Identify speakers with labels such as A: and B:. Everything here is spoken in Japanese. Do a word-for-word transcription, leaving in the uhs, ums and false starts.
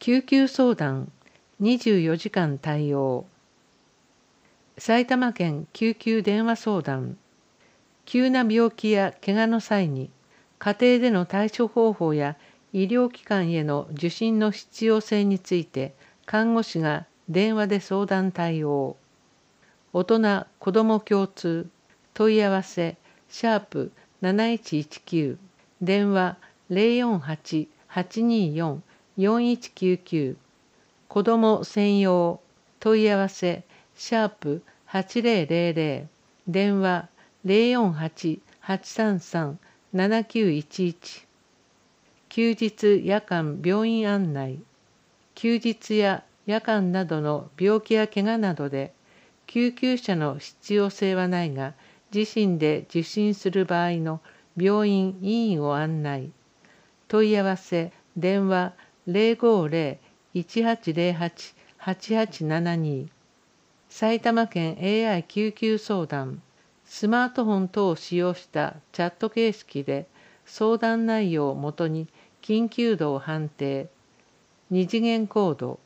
A: 救急相談にじゅうよじかん対応。埼玉県救急電話相談。急な病気や怪我の際に家庭での対処方法や医療機関への受診の必要性について看護師が電話で相談対応。大人・子ども共通問い合わせシャープなないちいちきゅう電話 ゼロよんはち はちにーよん よんいちきゅうきゅう子ども専用問い合わせシャープはちぜろぜろぜろ電話 ゼロよんはち はちさんさん ななきゅういちいち休日夜間病院案内。休日や夜間などの病気や怪我などで救急車の必要性はないが自身で受診する場合の病院医院を案内。問い合わせ電話 ゼロごゼロ いちはちゼロはち はちはちななに。埼玉県 エーアイ 救急相談。スマートフォン等を使用したチャット形式で相談内容をもとに緊急度を判定。二次元コード